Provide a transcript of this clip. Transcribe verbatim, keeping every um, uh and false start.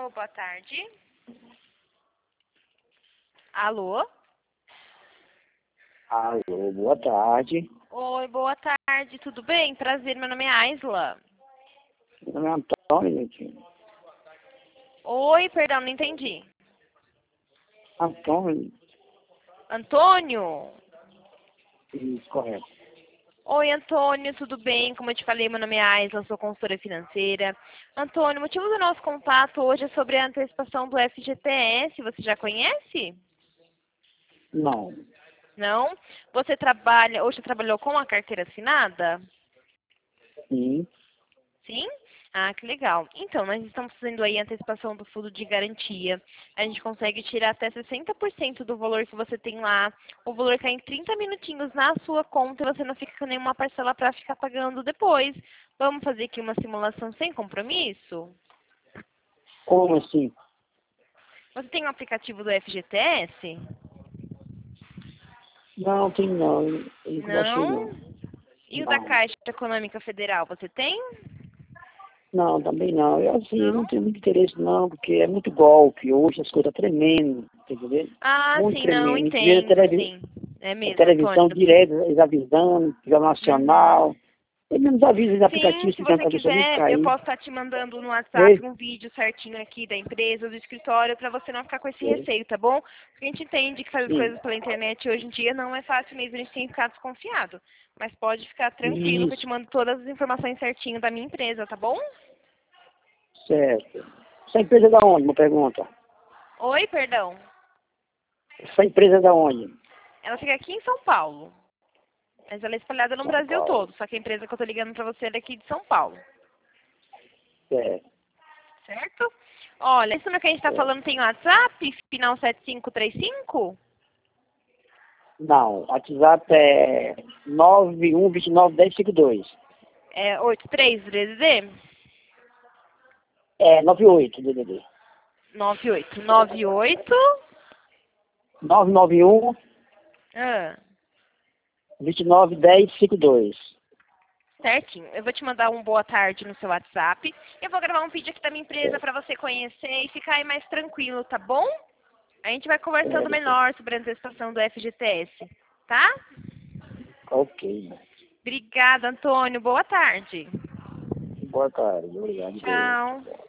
Alô, boa tarde. Alô? Alô, boa tarde. Oi, boa tarde, tudo bem? Prazer, meu nome é Aisla. Meu nome é Antônio, gente. Oi, perdão, não entendi. Antônio, Antônio? isso, correto. Oi, Antônio, tudo bem? Como eu te falei, meu nome é Aisla, sou consultora financeira. Antônio, o motivo do nosso contato hoje é sobre a antecipação do F G T S. Você já conhece? Não, Não? Você trabalha, hoje trabalhou com a carteira assinada? sim, Sim? Ah, que legal. Então, nós estamos fazendo aí a antecipação do fundo de garantia. A gente consegue tirar até sessenta por cento do valor que você tem lá. O valor cai em trinta minutinhos na sua conta e você não fica com nenhuma parcela para ficar pagando depois. Vamos fazer aqui uma simulação sem compromisso? como assim? Você tem o aplicativo do F G T S? Não, tem não, eu nunca baixei Não? não. E o da Não, Caixa Econômica Federal, você tem? não, também não. Eu assim, Não? não tenho muito interesse não, porque é muito golpe, hoje as coisas tremendo, tá entendendo? Ah, Muito sim, não, tremendo. A gente vê a, entendo, televi sim. É a mesmo, Antônio. televisão direto, eles avisando, Jornal Uhum. Nacional. Eles nos avisam de Sim, aplicativo se explicando você para a pessoa não quiser, eu cair. posso estar te mandando no WhatsApp Ei, um vídeo certinho aqui da empresa, do escritório, para você não ficar com esse ei, receio, tá bom? Porque a gente entende que fazer as sim, coisas pela internet hoje em dia não é fácil mesmo, a gente tem que ficar desconfiado. Mas pode ficar tranquilo que eu te isso, mando todas as informações certinho da minha empresa, tá bom? certo. Essa empresa é da onde, uma pergunta? Oi, perdão. Essa empresa é da onde? Ela fica aqui em São Paulo, mas ela é espalhada no São Brasil Paulo. todo, só que a empresa que eu tô ligando para você é daqui de São Paulo, Certo, certo? Olha, isso no que a gente tá certo. falando tem WhatsApp, final sete cinco três cinco? Não, WhatsApp é nove um dois nove um zero cinco dois. É oito três D D D? É nove oito, D D D. nove oito. nove oito. nove nove um Ah, dois nove um zero cinco dois. certinho. Eu vou te mandar um boa tarde no seu WhatsApp. Eu vou gravar um vídeo aqui da minha empresa Certo, para você conhecer e ficar aí mais tranquilo, tá bom? A gente vai conversando certo. melhor sobre a antecipação do F G T S, tá? Ok. Obrigada, Antônio. Boa tarde. Boa tarde. Obrigado. Deus. Tchau.